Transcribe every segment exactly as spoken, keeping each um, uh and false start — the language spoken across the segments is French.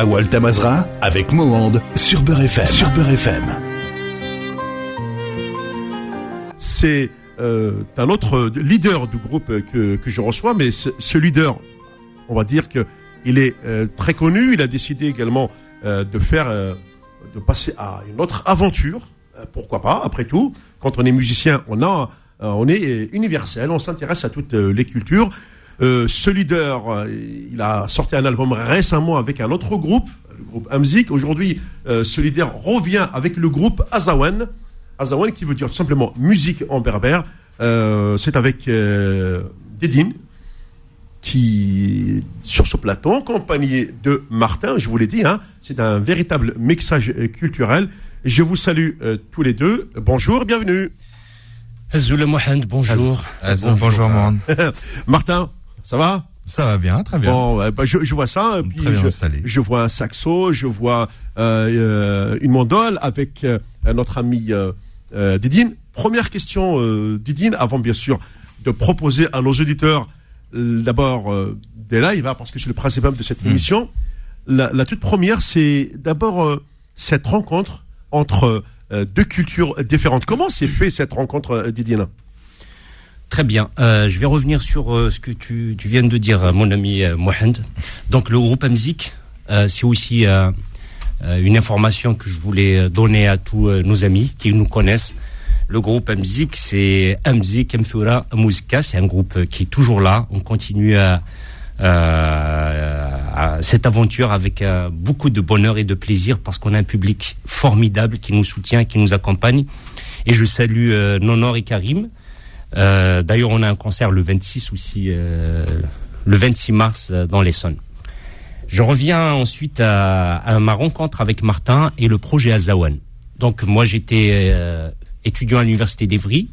Awal Tamazra avec Mohand sur Beurre F M. Sur Beurre F M. C'est euh, un autre leader du groupe que, que je reçois, mais ce, ce leader, on va dire que il est euh, très connu. Il a décidé également euh, de faire, euh, de passer à une autre aventure. Euh, pourquoi pas? Après tout, quand on est musicien, on a, euh, on est universel. On s'intéresse à toutes les cultures. Euh, ce leader, euh, il a sorti un album récemment avec un autre groupe, le groupe Amzik. Aujourd'hui, euh, ce leader revient avec le groupe Azawan. Azawan qui veut dire tout simplement musique en berbère. Euh, c'est avec euh, Dédine qui sur ce plateau, accompagné de Martin, je vous l'ai dit, hein, c'est un véritable mixage culturel. Je vous salue euh, tous les deux. Bonjour, bienvenue. Azoul Mohand, bonjour. Azoul, bonjour Mohand. Martin, ça va? Ça va bien, très bien. Bon, bah, je, je vois ça. Puis très bien je, installé. Je vois un saxo, je vois euh, euh, une mandole avec euh, notre ami euh, euh, Dédine. Première question, euh, Dédine, avant bien sûr de proposer à nos auditeurs euh, d'abord euh, des lives, hein, parce que c'est le principe même de cette mmh. émission. La, la toute première, c'est d'abord euh, cette rencontre entre euh, deux cultures différentes. Comment s'est fait cette rencontre, euh, Dédine? Très bien. Euh, je vais revenir sur euh, ce que tu, tu viens de dire, mon ami euh, Mohand. Donc, le groupe Amzik, euh, c'est aussi euh, euh, une information que je voulais donner à tous euh, nos amis qui nous connaissent. Le groupe Amzik, c'est Amzik Mfoura Mouzika. C'est un groupe qui est toujours là. On continue à, euh, à cette aventure avec euh, beaucoup de bonheur et de plaisir parce qu'on a un public formidable qui nous soutient, qui nous accompagne. Et je salue euh, Nonor et Karim. Euh, d'ailleurs, on a un concert le vingt-six aussi, euh, le vingt-six mars euh, dans l'Essonne. Je reviens ensuite à, à ma rencontre avec Martin et le projet Azawan. Donc, moi, j'étais euh, étudiant à l'université d'Evry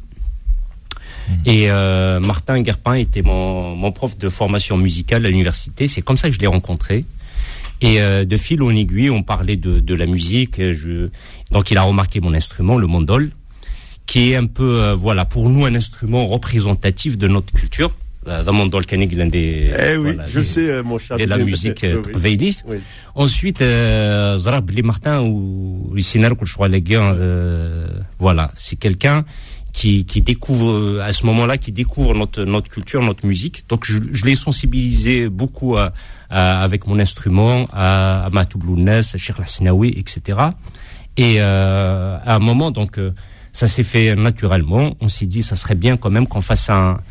mmh. et euh, Martin Guerpin était mon, mon prof de formation musicale à l'université. C'est comme ça que je l'ai rencontré. Et euh, de fil en aiguille, on parlait de, de la musique. Je... Donc, il a remarqué mon instrument, le mandol, qui est un peu, euh, voilà, pour nous, un instrument représentatif de notre culture. Le mandol canig, l'un des... Eh oui, voilà, je des, sais, euh, mon cher. Et la musique euh, oui, oui. oui. Ensuite, Zarab euh, Martin ou Lysinar, je crois, les gars, euh, voilà, c'est quelqu'un qui, qui découvre, à ce moment-là, qui découvre notre, notre culture, notre musique. Donc, je, je l'ai sensibilisé beaucoup à, à, avec mon instrument, à, à Matou Blounès, à Cheikh Lassinaoui, et cetera. Et euh, à un moment, donc... Euh, ça s'est fait naturellement. On s'est dit, ça serait bien quand même qu'on fasse un,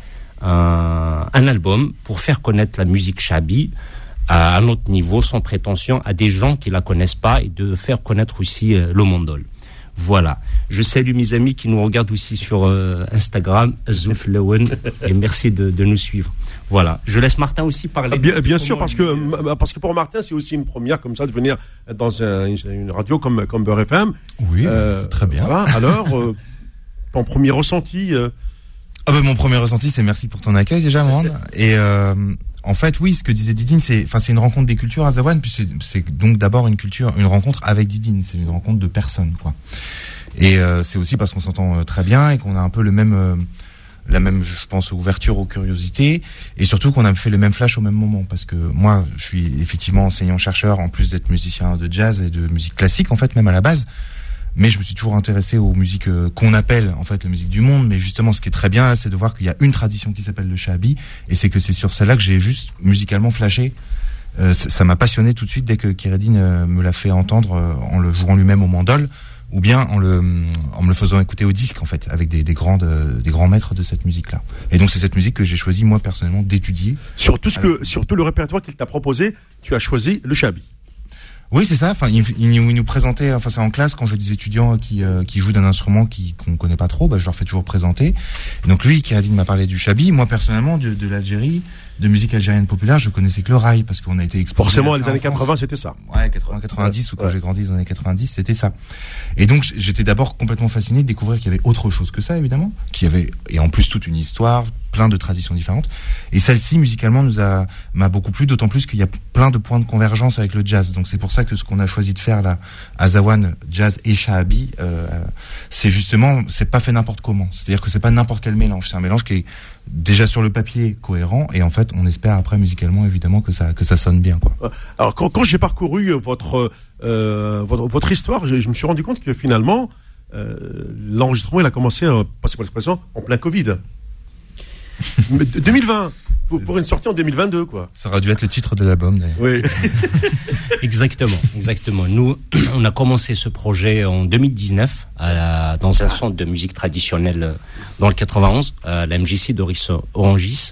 un, un album pour faire connaître la musique chabi à un autre niveau, sans prétention, à des gens qui la connaissent pas et de faire connaître aussi euh, le mandol. Voilà. Je salue mes amis qui nous regardent aussi sur euh, Instagram, Azouf Lewen, et merci de, de nous suivre. Voilà. Je laisse Martin aussi parler. Ah, bien bien sûr, parce que, parce que pour Martin, c'est aussi une première comme ça de venir dans un, une radio comme, comme Beurre F M. Oui, euh, c'est très bien. Voilà. Alors, euh, ton premier ressenti euh... Ah ben, mon premier ressenti, c'est merci pour ton accueil déjà, Mohand. Et euh, en fait, oui, ce que disait Didine, c'est, enfin, c'est une rencontre des cultures à Azawan, puis c'est, c'est donc d'abord une culture, une rencontre avec Didine. C'est une rencontre de personnes, quoi. Et euh, c'est aussi parce qu'on s'entend euh, très bien et qu'on a un peu le même, euh, la même, je pense, ouverture aux curiosités, et surtout qu'on a fait le même flash au même moment. Parce que moi, je suis effectivement enseignant-chercheur, en plus d'être musicien de jazz et de musique classique, en fait, même à la base. Mais je me suis toujours intéressé aux musiques euh, qu'on appelle en fait la musique du monde. Mais justement, ce qui est très bien, c'est de voir qu'il y a une tradition qui s'appelle le shabi, et c'est que c'est sur celle-là que j'ai juste musicalement flashé. Euh, ça, ça m'a passionné tout de suite dès que Kiredine euh, me l'a fait entendre euh, en le jouant lui-même au mandol, ou bien en le en me le faisant écouter au disque en fait, avec des des grandes euh, des grands maîtres de cette musique-là. Et donc c'est cette musique que j'ai choisi moi personnellement d'étudier. Sur tout ce que sur tout le répertoire qu'il t'a proposé, tu as choisi le shabi. Oui, c'est ça. Enfin, il, il, il nous présentait, enfin, c'est en classe quand j'ai des étudiants qui euh, qui jouent d'un instrument qui qu'on connaît pas trop, bah je leur fais toujours présenter. Et donc lui, Kiredine m'a parlé du shabi. Moi personnellement, de, de l'Algérie, de musique algérienne populaire, je connaissais que le raï parce qu'on a été exposé. Forcément, les années quatre-vingts, c'était ça. Ouais, quatre-vingts, quatre-vingt-dix, ou quand ouais. j'ai grandi dans les années quatre-vingt-dix, c'était ça. Et donc j'étais d'abord complètement fasciné de découvrir qu'il y avait autre chose que ça, évidemment, qu'il y avait et en plus toute une histoire, plein plein de traditions différentes. Et celle-ci, musicalement, nous a m'a beaucoup plu, d'autant plus qu'il y a plein de points de convergence avec le jazz. Donc c'est pour ça que ce qu'on a choisi de faire là, Azawan, jazz et Shahabi, euh, c'est justement, c'est pas fait n'importe comment. C'est-à-dire que c'est pas n'importe quel mélange. C'est un mélange qui est déjà sur le papier cohérent, et en fait, on espère après musicalement, évidemment, que ça que ça sonne bien, quoi. Alors quand, quand j'ai parcouru votre euh, votre, votre histoire, je, je me suis rendu compte que finalement, euh, l'enregistrement il a commencé, euh, passez pour l'expression, en plein Covid. deux mille vingt pour, pour une sortie en deux mille vingt-deux, quoi. Ça aurait dû être le titre de l'album, d'ailleurs. Oui. Exactement, exactement. Nous, on a commencé ce projet en deux mille dix-neuf à la, dans un centre de musique traditionnelle dans le quatre-vingt-onze, à la M J C Doris Orangis,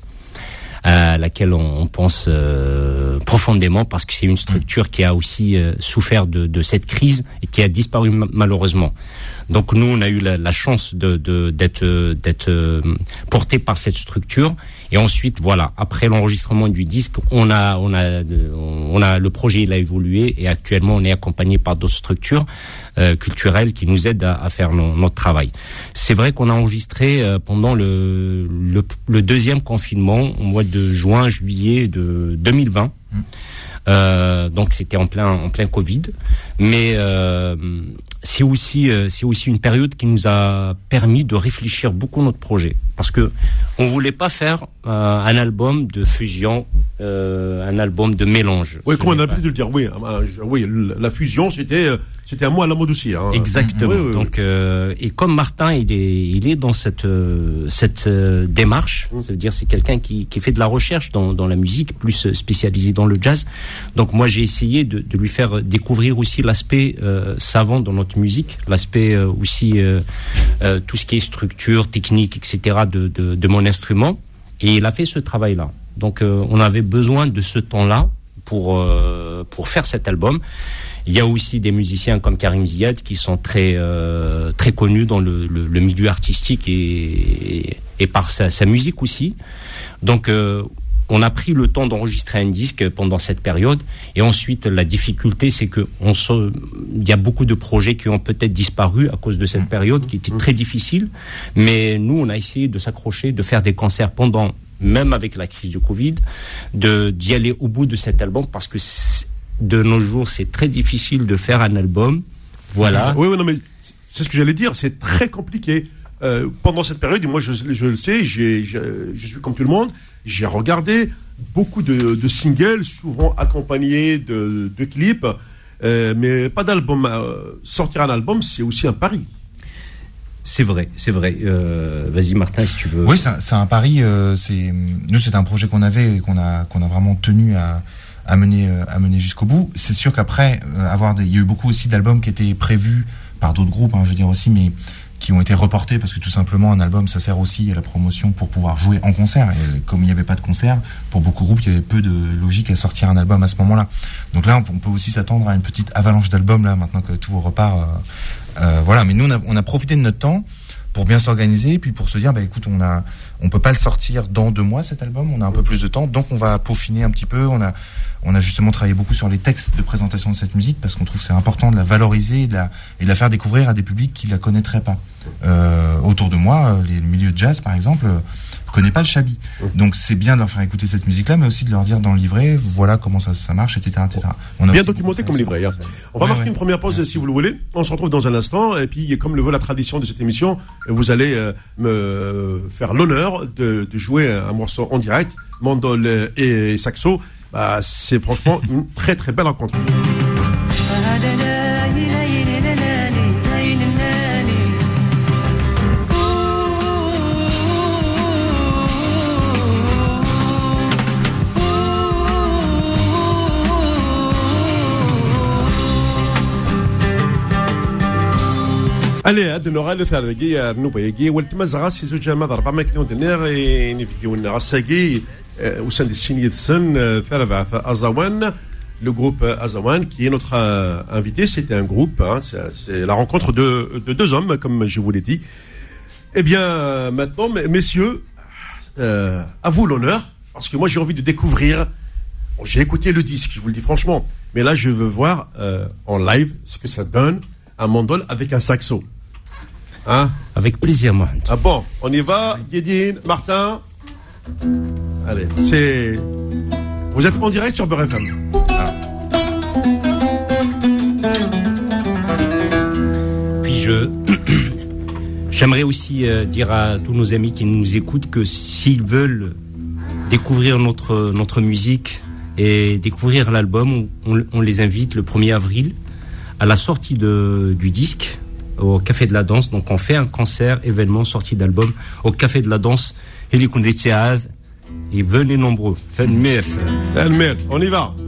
à laquelle on, on pense euh, profondément, parce que c'est une structure qui a aussi euh, souffert de, de cette crise et qui a disparu ma- malheureusement. Donc nous, on a eu la, la chance de, de d'être d'être euh, porté par cette structure. Et ensuite, voilà, après l'enregistrement du disque, on a on a on a le projet, il a évolué, et actuellement on est accompagné par d'autres structures euh, culturelles qui nous aident à, à faire no, notre travail. C'est vrai qu'on a enregistré euh, pendant le, le le deuxième confinement au mois de juin juillet de deux mille vingt. Mmh. Euh, donc c'était en plein en plein Covid, mais euh, c'est aussi euh, c'est aussi une période qui nous a permis de réfléchir beaucoup notre projet, parce que on voulait pas faire euh, un album de fusion, euh, un album de mélange. Oui, comme on a l'habitude de le dire, oui, euh, oui, la fusion c'était euh, c'était un mot à la mode aussi. Hein. Exactement. Oui, oui, donc oui. Euh, et comme Martin, il est il est dans cette euh, cette euh, démarche, mmh. ça veut dire c'est quelqu'un qui qui fait de la recherche dans dans la musique, plus spécialisé dans le jazz. Donc moi j'ai essayé de, de lui faire découvrir aussi l'aspect euh, savant dans notre musique, l'aspect euh, aussi euh, euh, tout ce qui est structure, technique, et cetera de, de, de mon instrument. Et il a fait ce travail-là. Donc euh, on avait besoin de ce temps-là pour euh, pour faire cet album. Il y a aussi des musiciens comme Karim Ziad qui sont très euh, très connus dans le, le, le milieu artistique et, et, et par sa, sa musique aussi. Donc euh, on a pris le temps d'enregistrer un disque pendant cette période, et ensuite la difficulté c'est que on se, il y a beaucoup de projets qui ont peut-être disparu à cause de cette période qui était très difficile, mais nous on a essayé de s'accrocher, de faire des concerts pendant, même avec la crise du Covid, de d'y aller au bout de cet album, parce que de nos jours c'est très difficile de faire un album, voilà. Oui, oui, non mais c'est ce que j'allais dire, c'est très compliqué. Euh, pendant cette période, moi je, je le sais, j'ai, j'ai, je suis comme tout le monde, j'ai regardé beaucoup de, de singles, souvent accompagnés de, de clips, euh, mais pas d'album. Euh, sortir un album, c'est aussi un pari. C'est vrai, c'est vrai. Euh, vas-y Martin, si tu veux. Oui, c'est un, c'est un pari. Euh, c'est, nous, c'est un projet qu'on avait et qu'on a, qu'on a vraiment tenu à, à mener, à mener jusqu'au bout. C'est sûr qu'après, euh, avoir des, il y a eu beaucoup aussi d'albums qui étaient prévus par d'autres groupes, hein, je veux dire aussi, mais qui ont été reportés parce que tout simplement un album ça sert aussi à la promotion pour pouvoir jouer en concert, et comme il n'y avait pas de concert, pour beaucoup de groupes il y avait peu de logique à sortir un album à ce moment-là. Donc là on peut aussi s'attendre à une petite avalanche d'albums là maintenant que tout repart. Euh, euh, voilà, mais nous on a, on a profité de notre temps pour bien s'organiser, et puis pour se dire bah écoute, on a on peut pas le sortir dans deux mois cet album, on a un peu plus de temps, donc on va peaufiner un petit peu. On a on a justement travaillé beaucoup sur les textes de présentation de cette musique parce qu'on trouve que c'est important de la valoriser et de la et de la faire découvrir à des publics qui la connaîtraient pas. Euh, autour de moi, les, le milieu de jazz par exemple euh, connaît pas le Shahabi, donc c'est bien de leur faire écouter cette musique-là, mais aussi de leur dire dans le livret voilà comment ça ça marche, et cetera, et cetera. On a bien documenté comme livret. Hein. On va ouais, marquer ouais. une première pause. Merci. Si vous le voulez. On se retrouve dans un instant, et puis comme le veut la tradition de cette émission, vous allez euh, me faire l'honneur de, de jouer un morceau en direct, mandole et, et saxo. Bah, c'est franchement une très très belle rencontre. Allez, de Nora le faire de guerre, nous voyons guerre, ou le Mazara, si ce jamais d'arba mec nous donner et ne vidéo ne rassagé au sein des signes de son faire Azawan, le groupe Azawan qui est notre euh, invité. C'était un groupe, hein, c'est, c'est la rencontre de, de deux hommes, comme je vous l'ai dit. Eh bien, maintenant, messieurs, euh, à vous l'honneur, parce que moi j'ai envie de découvrir. Bon, j'ai écouté le disque, je vous le dis franchement, mais là je veux voir euh, en live ce que ça donne, un mandole avec un saxo. Hein? Avec plaisir, Mohamed. Ah bon, on y va, Guédine, Martin. Allez, c'est... Vous êtes en direct sur Beurre F M. Ah. Puis je... J'aimerais aussi euh, dire à tous nos amis qui nous écoutent que s'ils veulent découvrir notre, notre musique et découvrir l'album, on, on les invite le premier avril à la sortie de, du disque au Café de la Danse. Donc on fait un concert, événement, sortie d'album au Café de la Danse. Et venez nombreux. On y va.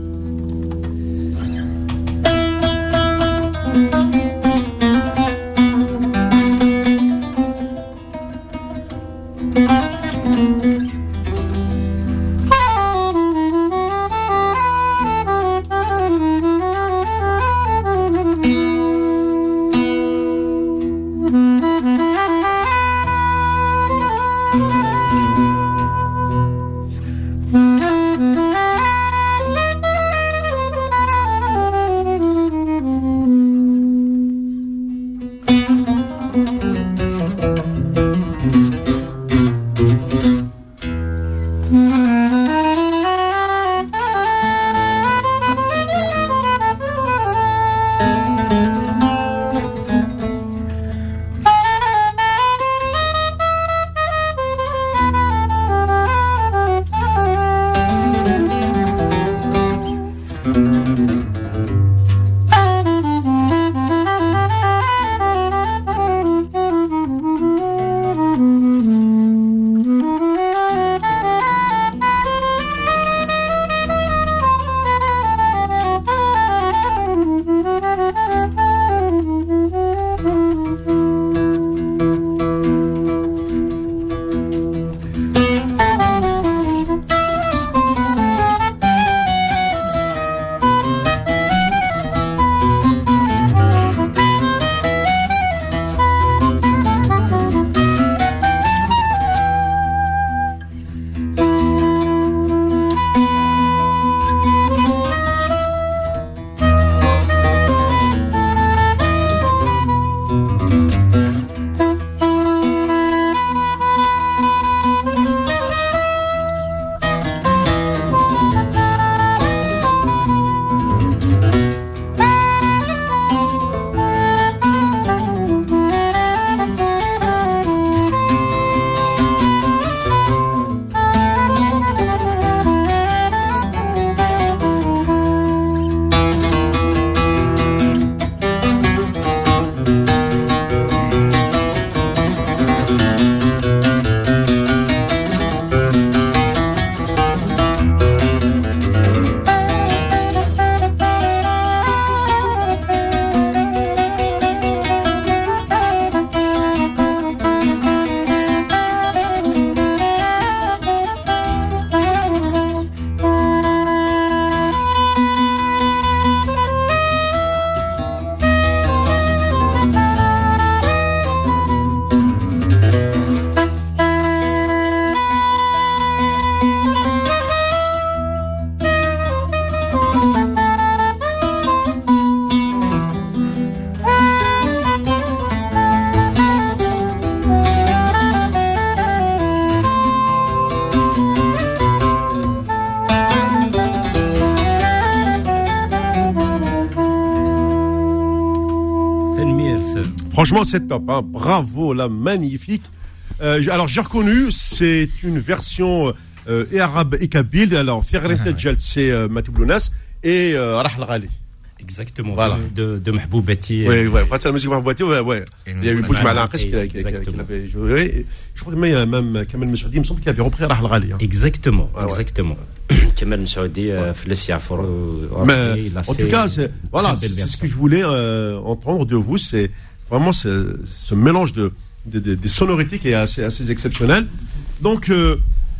Franchement, c'est top, hein. Bravo, là, magnifique. Euh, alors, j'ai reconnu, c'est une version euh, et arabe et kabyle. Alors, Ferret Djal, c'est euh, Matoublounas et euh, Rahal Ghali. Exactement, voilà. de, de Mahboubati. Oui, oui, c'est la musique Mahboubati, ouais, ouais. Il y a eu Bouj Malakis qui l'avait joué. Je crois qu'il y a même Kamel Messoudi, il me semble qu'il avait repris Rahal Ghali. Hein. Exactement, ouais, exactement. Ouais. Kamel Messoudi, Flassi Afro. Mais en tout cas, c'est, voilà, c'est ce que je voulais euh, entendre de vous, c'est vraiment ce, ce mélange de, de, de, de sonorités qui est assez, assez exceptionnel. Donc, euh,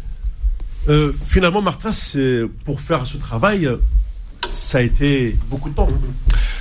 euh, finalement, Martin, c'est, pour faire ce travail, ça a été beaucoup de temps.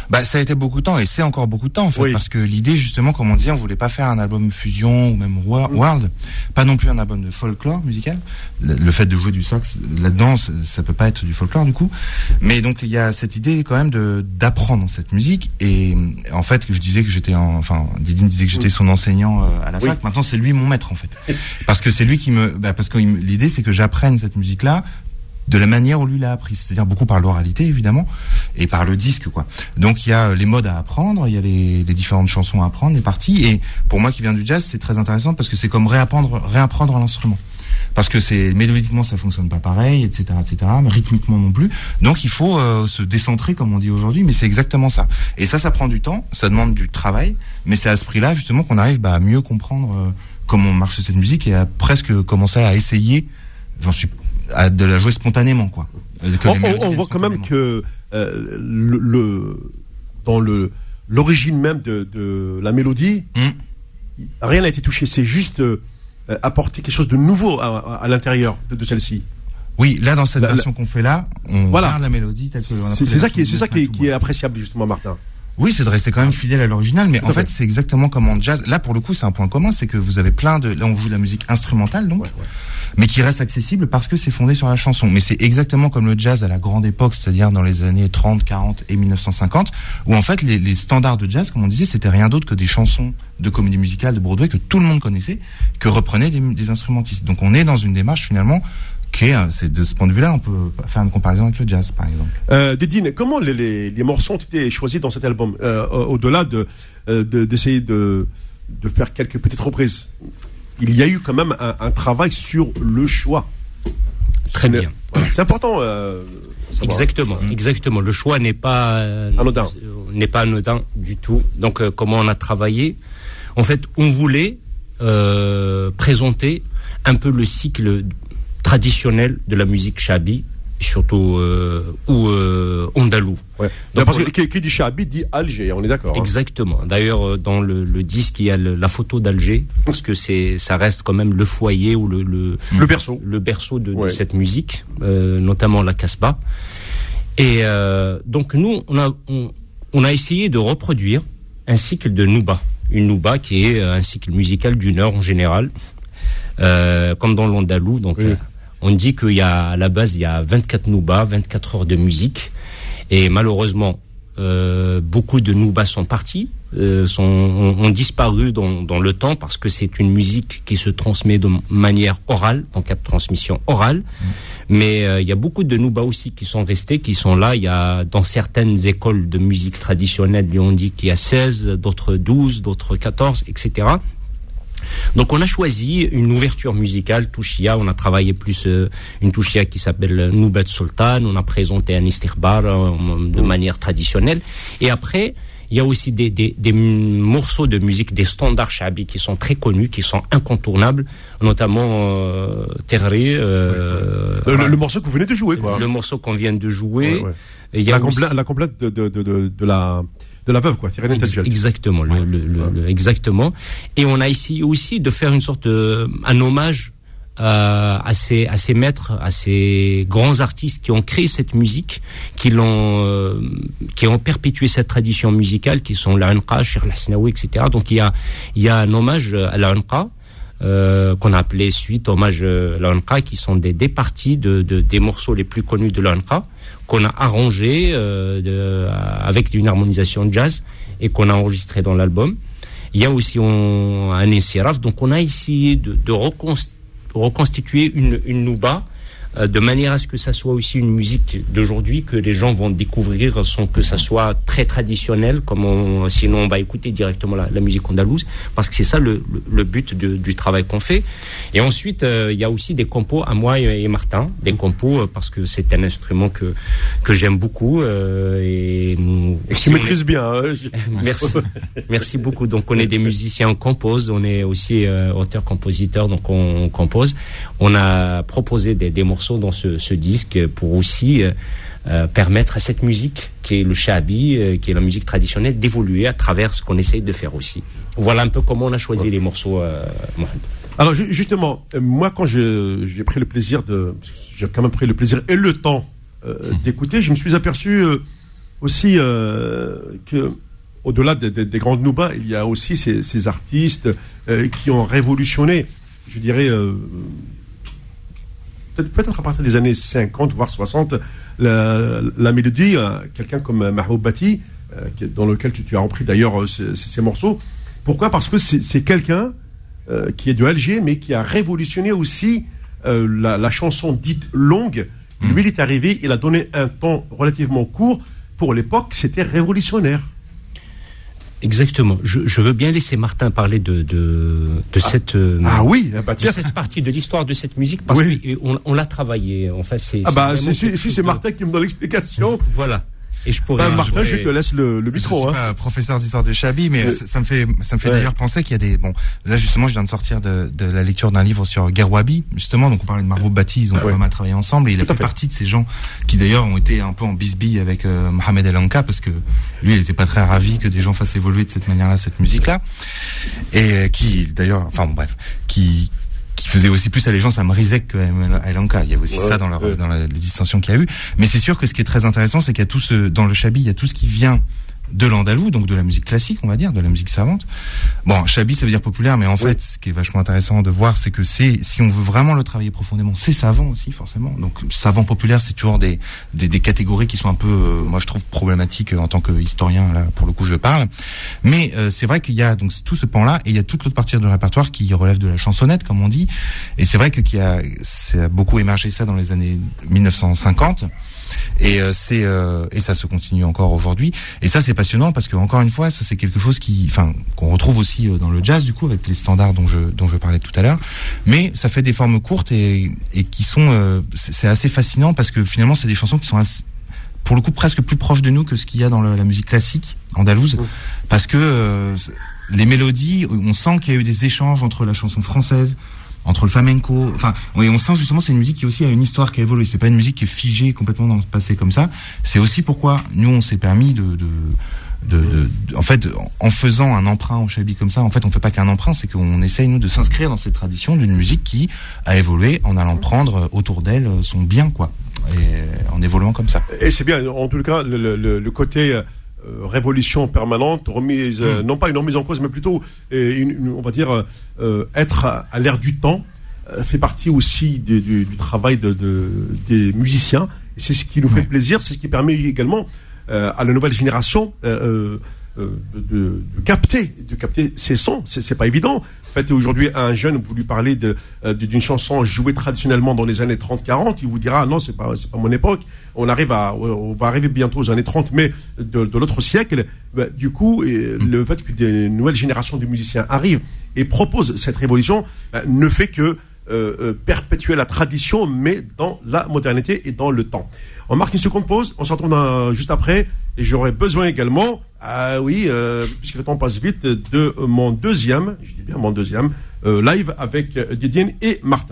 Bah, ça a été beaucoup de temps et c'est encore beaucoup de temps en fait, oui. parce que l'idée justement, comme on disait, on voulait pas faire un album fusion ou même world, mmh. pas non plus un album de folklore musical. Le, le fait de jouer du sax là-dedans, ça, ça peut pas être du folklore du coup. Mais donc il y a cette idée quand même de d'apprendre cette musique et en fait que je disais que j'étais, en, enfin Didine disait que j'étais son enseignant euh, à la oui. fac. Maintenant c'est lui mon maître en fait, parce que c'est lui qui me, bah, parce que l'idée c'est que j'apprenne cette musique-là de la manière où lui l'a appris, c'est-à-dire beaucoup par l'oralité évidemment et par le disque quoi. Donc il y a les modes à apprendre, il y a les, les différentes chansons à apprendre, les parties, et pour moi qui viens du jazz c'est très intéressant parce que c'est comme réapprendre réapprendre l'instrument, parce que c'est mélodiquement ça fonctionne pas pareil, etc etc, mais rythmiquement non plus, donc il faut euh, se décentrer comme on dit aujourd'hui, mais c'est exactement ça, et ça ça prend du temps, ça demande du travail, mais c'est à ce prix-là justement qu'on arrive bah, à mieux comprendre euh, comment marche cette musique et à presque commencer à essayer, j'en suis à de la jouer spontanément quoi. On, on, on voit quand même que euh, le, le dans le l'origine même de, de la mélodie, mm. rien n'a été touché. C'est juste euh, apporter quelque chose de nouveau à, à, à l'intérieur de, de celle-ci. Oui, là dans cette la, version la... qu'on fait là, on voilà. garde la mélodie telle que on a c'est, c'est ça qui est, c'est ça qui est, qui est appréciable justement, Martin. Oui, c'est de rester quand même fidèle à l'original, mais en fait, c'est exactement comme en jazz. Là, pour le coup, c'est un point commun, c'est que vous avez plein de, là, on joue de la musique instrumentale, donc, ouais, ouais. mais qui reste accessible parce que c'est fondé sur la chanson. Mais c'est exactement comme le jazz à la grande époque, c'est-à-dire dans les années trente, quarante et mille neuf cent cinquante, où en fait, les, les standards de jazz, comme on disait, c'était rien d'autre que des chansons de comédie musicale de Broadway que tout le monde connaissait, que reprenaient des, des instrumentistes. Donc, on est dans une démarche, finalement, qui est, c'est de ce point de vue-là, on peut faire une comparaison avec le jazz, par exemple. Euh, Didine, comment les, les, les morceaux ont été choisis dans cet album, euh, au-delà de, euh, de d'essayer de, de faire quelques petites reprises? Il y a eu quand même un, un travail sur le choix. Très c'est bien. Le, c'est important. Euh, exactement, mmh. exactement. Le choix n'est pas euh, anodin. n'est pas anodin du tout. Donc, euh, comment on a travaillé? En fait, on voulait euh, présenter un peu le cycle traditionnel de la musique chabi, surtout euh, ou euh, andalou. Ouais. Donc, parce que qui, qui dit chabi dit Alger, on est d'accord. Exactement. Hein. D'ailleurs, dans le, le disque, il y a le, la photo d'Alger, parce que c'est, ça reste quand même le foyer ou le le, le berceau, le berceau de, ouais. de cette musique, euh, notamment la Casbah. Et euh, donc nous, on a on, on a essayé de reproduire un cycle de nouba, une nouba qui est un cycle musical d'une heure en général. Euh, comme dans l'andalou, donc oui. euh, on dit qu'il y a à la base il y a vingt-quatre noubas, vingt-quatre heures de musique, et malheureusement euh, beaucoup de noubas sont partis, euh, sont ont, ont disparu dans dans le temps parce que c'est une musique qui se transmet de manière orale, en cas de transmission orale. Mmh. Mais euh, il y a beaucoup de noubas aussi qui sont restés, qui sont là. Il y a dans certaines écoles de musique traditionnelle, on dit qu'il y a seize, d'autres douze, d'autres quatorze, et cetera. Donc on a choisi une ouverture musicale touchia, on a travaillé plus euh, une touchia qui s'appelle Noubat Sultan, on a présenté un istighbar euh, de manière traditionnelle, et après il y a aussi des, des, des morceaux de musique, des standards chabi qui sont très connus, qui sont incontournables, notamment euh, Terri, euh, le, le, le morceau que vous venez de jouer, quoi. Le morceau qu'on vient de jouer. Ouais, ouais. Et il y a la, aussi... complète, la complète de, de, de, de, de la de la veuve, quoi. Ex- exactement, le, le, le, le, exactement. Et on a essayé aussi de faire une sorte de, un hommage euh, à ces à ces maîtres, à ces grands artistes qui ont créé cette musique, qui l'ont euh, qui ont perpétué cette tradition musicale, qui sont l'Anqa, Cheikh Al-Hasnaoui, et cetera. Donc il y a il y a un hommage à l'Anqa. Euh, qu'on a appelé suite hommage à l'Anqa, qui sont des, des parties de, de des morceaux les plus connus de l'Anqa, qu'on a arrangé euh, de, avec une harmonisation jazz et qu'on a enregistré dans l'album. Il y a aussi on, un insiraf, donc on a essayé de, de reconst, reconstituer une, une nouba euh, de manière à ce que ça soit aussi une musique d'aujourd'hui que les gens vont découvrir sans que ça soit très traditionnel, comme on, sinon on va écouter directement la, la musique andalouse, parce que c'est ça le, le, le but de, du travail qu'on fait. Et ensuite euh, il y a aussi des compos à moi et, et Martin, des compos euh, parce que c'est un instrument que que j'aime beaucoup euh, et nous et qui maîtrise est... bien. Hein. Merci, merci beaucoup. Donc on est des musiciens, on compose, on est aussi euh, auteur-compositeur, donc on, on compose. On a proposé des, des morceaux dans ce, ce disque pour aussi euh, euh, permettre à cette musique qui est le chabi, euh, qui est la musique traditionnelle, d'évoluer à travers ce qu'on essaye de faire aussi. Voilà un peu comment on a choisi ouais. les morceaux, euh, Mohamed. Alors justement, moi quand je, j'ai pris le plaisir de, j'ai quand même pris le plaisir et le temps euh, mmh. d'écouter, je me suis aperçu euh, aussi euh, que au-delà des, des, des grandes noubas, il y a aussi ces, ces artistes euh, qui ont révolutionné, je dirais, euh, peut-être, peut-être à partir des années cinquante, voire soixante, la, la mélodie, euh, quelqu'un comme Mahmoud Bati, euh, dans lequel tu, tu as repris d'ailleurs euh, ces, ces morceaux. Pourquoi ? Parce que c'est, c'est quelqu'un euh, qui est de Alger, mais qui a révolutionné aussi euh, la, la chanson dite longue. Mmh. Lui, il est arrivé, il a donné un temps relativement court. Pour l'époque, c'était révolutionnaire. Exactement. Je, je veux bien laisser Martin parler de de, de ah. cette euh, ah oui, bah, de cette partie de l'histoire de cette musique parce oui. qu'on on l'a travaillé. En fait, c'est ah bah c'est, c'est, si c'est Martin qui me donne l'explication. Voilà. Et je pourrais. Bah, Martin, pourrais... je te laisse le, le micro. Je suis hein. pas professeur d'histoire de Chabi, mais euh, ça, ça me fait, ça me fait ouais. d'ailleurs penser qu'il y a des, bon, là justement, je viens de sortir de, de la lecture d'un livre sur Gerwabi, justement, donc on parlait de Mahmoud Bati, ils ont ouais. pas mal travaillé ensemble, et il a fait, fait partie de ces gens qui d'ailleurs ont été un peu en bisbille avec euh, Mohamed El Anka, parce que lui, il était pas très ravi que des gens fassent évoluer de cette manière-là cette musique-là, et euh, qui d'ailleurs, enfin bon, bref, qui qui faisait aussi plus allégeance à Mrizek que à El Anka. Il y a aussi ouais, ça dans, leur, ouais. dans la, les dissensions qu'il y a eu. Mais c'est sûr que ce qui est très intéressant, c'est qu'il y a tout ce, dans le Chabi, il y a tout ce qui vient de l'andalou, donc de la musique classique, on va dire, de la musique savante. Bon, Chabi, ça veut dire populaire, mais en oui. fait, ce qui est vachement intéressant de voir, c'est que c'est, si on veut vraiment le travailler profondément, c'est savant aussi, forcément. Donc, savant populaire, c'est toujours des, des, des catégories qui sont un peu, euh, moi, je trouve problématiques en tant qu'historien, là, pour le coup, je parle. Mais euh, c'est vrai qu'il y a donc tout ce pan-là, et il y a toute l'autre partie du répertoire qui relève de la chansonnette, comme on dit. Et c'est vrai que qu'il y a, ça a beaucoup émergé ça dans les années mille neuf cent cinquante. Et euh, c'est euh, et ça se continue encore aujourd'hui. Et ça c'est passionnant parce que encore une fois, ça c'est quelque chose qui, enfin, qu'on retrouve aussi euh, dans le jazz du coup avec les standards dont je dont je parlais tout à l'heure. Mais ça fait des formes courtes et et qui sont, euh, c'est, c'est assez fascinant parce que finalement c'est des chansons qui sont assez, pour le coup presque plus proches de nous que ce qu'il y a dans le, la musique classique andalouse, parce que euh, les mélodies, on sent qu'il y a eu des échanges entre la chanson française, entre le flamenco, enfin, on sent justement c'est une musique qui aussi a une histoire qui a évolué. C'est pas une musique qui est figée complètement dans le passé comme ça. C'est aussi pourquoi nous on s'est permis de, de, de, de, de en fait, en faisant un emprunt au Chabi comme ça, en fait, on fait pas qu'un emprunt, c'est qu'on essaye nous de s'inscrire dans cette tradition d'une musique qui a évolué en allant prendre autour d'elle son bien, quoi, et en évoluant comme ça. Et c'est bien, en tout cas, le, le, le côté euh, révolution permanente, remise, euh, mmh. non pas une remise en cause, mais plutôt, euh, une, une, on va dire, euh, être à, à l'ère du temps, euh, fait partie aussi du, du, du travail de, de, des musiciens. Et c'est ce qui nous fait mmh. plaisir, c'est ce qui permet également euh, à la nouvelle génération euh, euh, de, de capter, de capter ces sons. C'est, c'est pas évident. En fait, aujourd'hui, un jeune, vous lui parlez de, de, d'une chanson jouée traditionnellement dans les années trente quarante, il vous dira, non, c'est pas, c'est pas mon époque. On arrive à, on va arriver bientôt aux années trente, mais de, de l'autre siècle. Bah, du coup, et le fait que des nouvelles générations de musiciens arrivent et proposent cette révolution, bah, ne fait que euh, euh, perpétuer la tradition, mais dans la modernité et dans le temps. On marque une seconde pause, on se retrouve dans, juste après, et j'aurai besoin également, ah oui, euh, puisque le temps passe vite, de mon deuxième, je dis bien mon deuxième, euh, live avec Didine et Martin.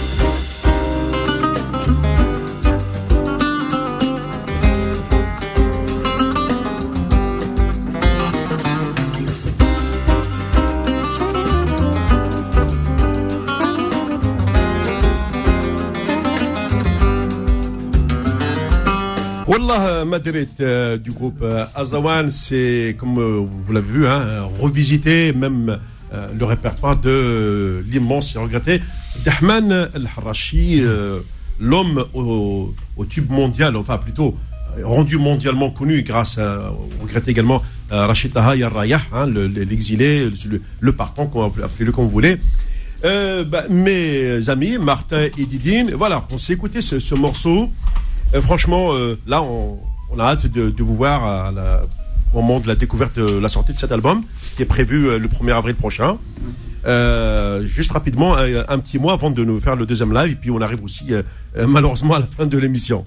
Wallah Madrid euh, du groupe euh, Azawan, c'est comme euh, vous l'avez vu, hein, revisiter même euh, le répertoire de euh, l'immense et regretté Dahman El-Harachi, euh, l'homme au, au tube mondial, enfin plutôt euh, rendu mondialement connu grâce à, au regretté également euh, Rachid Taha Yarrayah, hein, le, l'exilé, le, le partant, appelez-le comme vous voulez. Euh, bah, mes amis Martin et Didine, voilà, on s'est écouté ce, ce morceau. Euh, franchement, euh, là, on, on a hâte de, de vous voir à la, au moment de la découverte de la sortie de cet album, qui est prévu euh, le premier avril prochain. Euh, juste rapidement, un, un petit mois avant de nous faire le deuxième live, et puis on arrive aussi, euh, euh, malheureusement, à la fin de l'émission.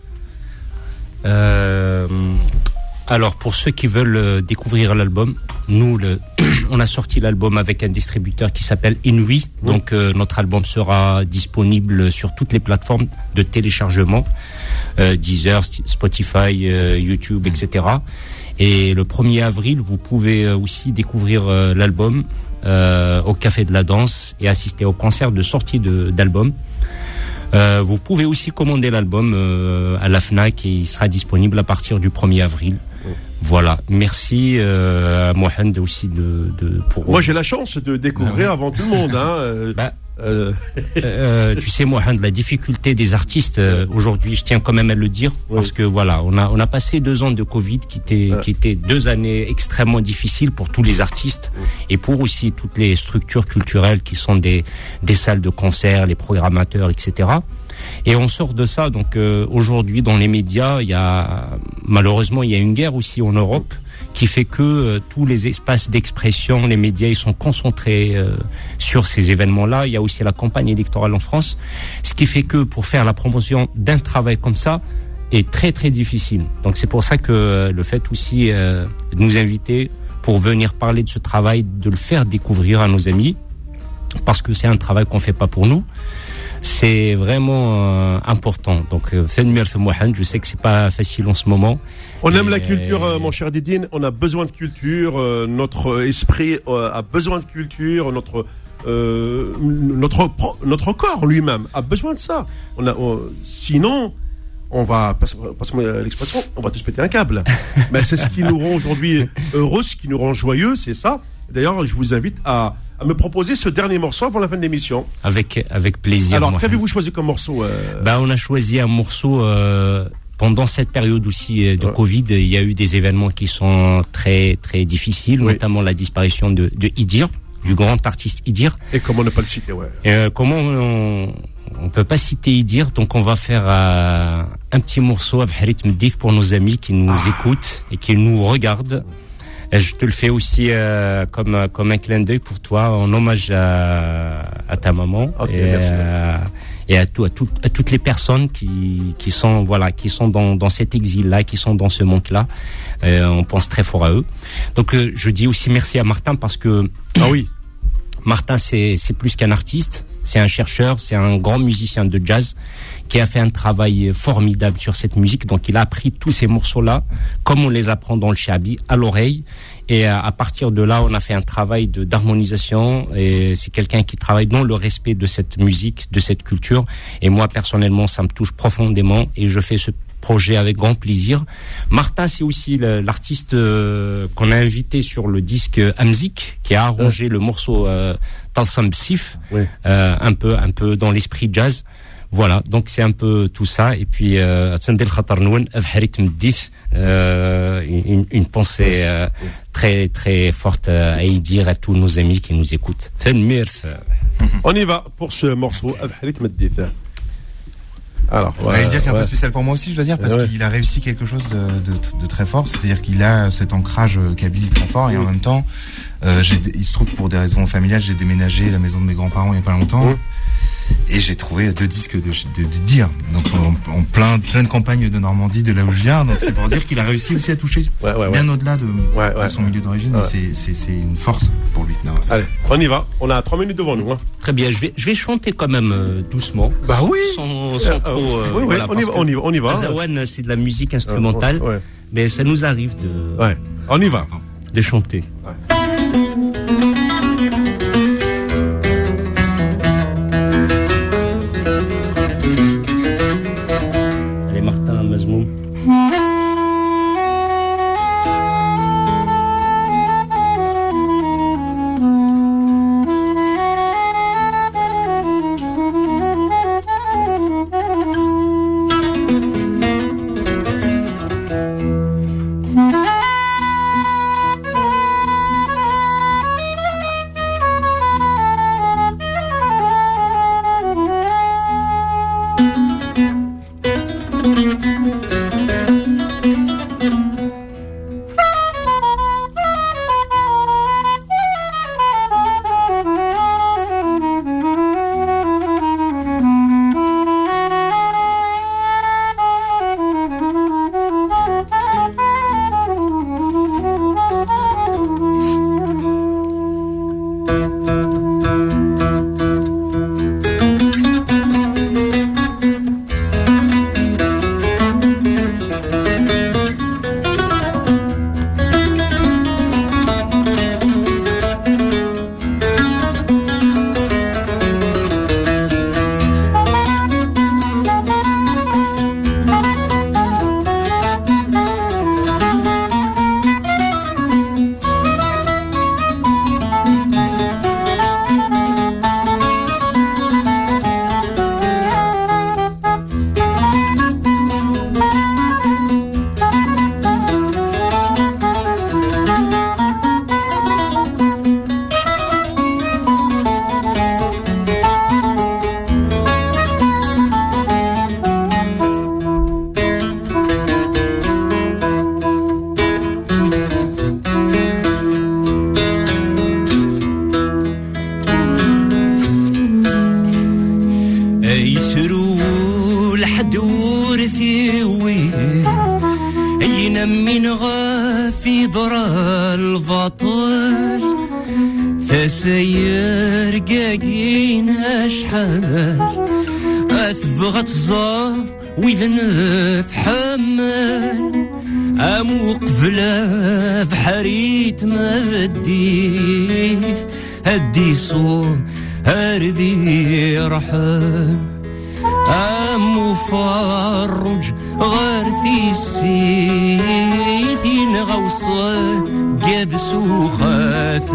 Euh, alors, pour ceux qui veulent découvrir l'album, nous, le, on a sorti l'album avec un distributeur qui s'appelle Inouï. Oui. Donc, euh, notre album sera disponible sur toutes les plateformes de téléchargement, euh, Deezer, Spotify, euh, YouTube, et cetera. Et le premier avril, vous pouvez aussi découvrir euh, l'album euh, au Café de la Danse et assister au concert de sortie de, d'album. Euh, vous pouvez aussi commander l'album euh, à la Fnac et il sera disponible à partir du premier avril. Oui. Voilà, merci euh, à Mohand aussi de, de pour. Moi j'ai la chance de découvrir ah, oui. avant tout le monde. Hein, euh, bah, euh... euh, tu sais Mohand, la difficulté des artistes euh, aujourd'hui, je tiens quand même à le dire oui. parce que voilà, on a on a passé deux ans de Covid qui étaient ouais. qui étaient deux années extrêmement difficiles pour tous les artistes oui. et pour aussi toutes les structures culturelles qui sont des des salles de concert, les programmateurs, et cetera. Et on sort de ça, donc euh, aujourd'hui dans les médias, il y a malheureusement il y a une guerre aussi en Europe qui fait que euh, tous les espaces d'expression, les médias, ils sont concentrés euh, sur ces événements-là. Il y a aussi la campagne électorale en France, ce qui fait que pour faire la promotion d'un travail comme ça est très très difficile. Donc c'est pour ça que euh, le fait aussi euh, de nous inviter pour venir parler de ce travail, de le faire découvrir à nos amis, parce que c'est un travail qu'on fait pas pour nous. C'est vraiment euh, important. Donc, Fenmir Mohand, je sais que c'est pas facile en ce moment. On aime la culture, euh, mon cher Didine. On a besoin de culture. Euh, notre esprit euh, a besoin de culture. Notre euh, notre notre corps lui-même a besoin de ça. On a, on, sinon, on va passer l'expression, on va tous péter un câble. Mais c'est ce qui nous rend aujourd'hui heureux, ce qui nous rend joyeux, c'est ça. D'ailleurs, je vous invite à à me proposer ce dernier morceau avant la fin de l'émission. Avec avec plaisir. Alors, qu'avez-vous choisi comme morceau euh... Ben, on a choisi un morceau euh, pendant cette période aussi de ouais. Covid. Il y a eu des événements qui sont très très difficiles, oui. notamment la disparition de, de Idir, du grand artiste Idir. Et comment ne pas le citer, ouais. Et, euh, comment on on peut pas citer Idir, donc on va faire euh, un petit morceau avec Harit Mdif pour nos amis qui nous ah. écoutent et qui nous regardent. Et je te le fais aussi euh, comme comme un clin d'œil pour toi, en hommage à, à ta maman okay, et, merci. Euh, et à, tout, à, tout, à toutes les personnes qui qui sont voilà qui sont dans dans cet exil là, qui sont dans ce monde là. Euh, on pense très fort à eux. Donc euh, je dis aussi merci à Martin parce que ah oui, Martin c'est c'est plus qu'un artiste. C'est un chercheur, c'est un grand musicien de jazz qui a fait un travail formidable sur cette musique. Donc, il a appris tous ces morceaux-là, comme on les apprend dans le shabi, à l'oreille. Et à partir de là, on a fait un travail de d'harmonisation. Et c'est quelqu'un qui travaille dans le respect de cette musique, de cette culture. Et moi, personnellement, ça me touche profondément. Et je fais ce projet avec grand plaisir. Martin, c'est aussi le, l'artiste euh, qu'on a invité sur le disque Amzik, qui a arrangé ouais. le morceau euh, Talsam Sif, ouais. euh, un peu, un peu dans l'esprit jazz. Voilà, donc c'est un peu tout ça. Et puis, euh, une, une pensée euh, très très forte à y dire à tous nos amis qui nous écoutent. On y va pour ce morceau. Alors, ouais, ouais, dire qu'il est un peu spécial pour moi aussi, je dois dire, parce ouais. qu'il a réussi quelque chose de, de, de très fort, c'est-à-dire qu'il a cet ancrage kabyle très fort, et en même temps, euh, j'ai, il se trouve que pour des raisons familiales, j'ai déménagé la maison de mes grands-parents il y a pas longtemps, mmh. et j'ai trouvé deux disques de, de, de dire, donc en, en plein, pleine campagne de Normandie, de là où je viens, donc c'est pour dire qu'il a réussi aussi à toucher ouais, ouais, bien ouais. au-delà de, ouais, ouais, de son milieu d'origine, ouais. et c'est, c'est, c'est une force pour lui. Non, Allez, on y va, on a trois minutes devant nous. Hein. Très bien, je vais, je vais chanter quand même euh, doucement. Bah oui. Sans, sans trop, euh, oui, oui, voilà, on, y va, on y va, on y va. Azawan, c'est de la musique instrumentale, ouais, ouais. mais ça nous arrive de. Ouais. On y va. De chanter. Ouais. Allez, Martin Mazmoum. البطل فسير قاقين أشحال أثبغ تزار وإذن حمال أمو قبلة بحريت مديف هدي صوم هردي رحم أمو فرج غارثي السيثين غوصة قد سوخاث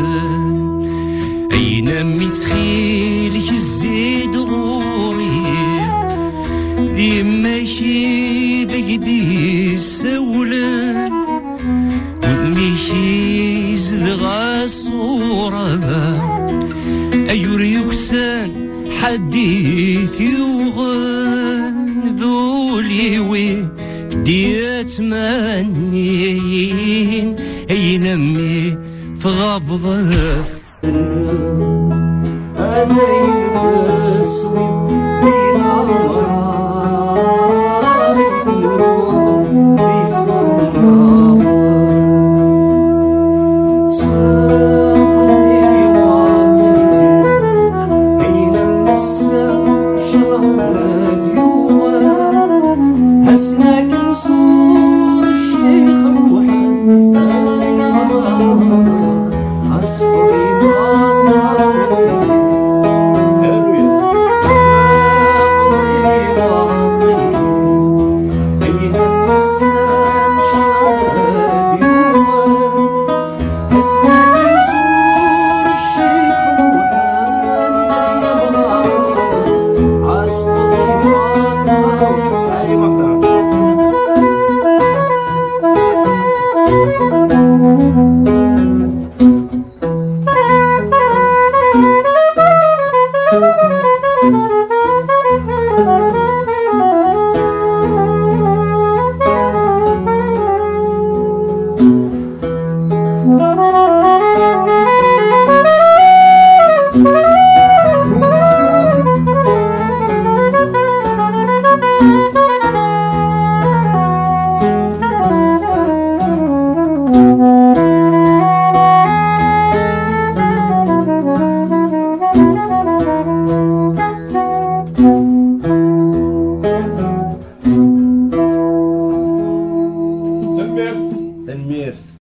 أين مسخيلك الزيد غوري دي ماشي بقدي السولة ومشي زدغا الصورة أيور يكسان حديث يوغن ذولي وي ديات مانين أي لمي تغضف أنا يلبس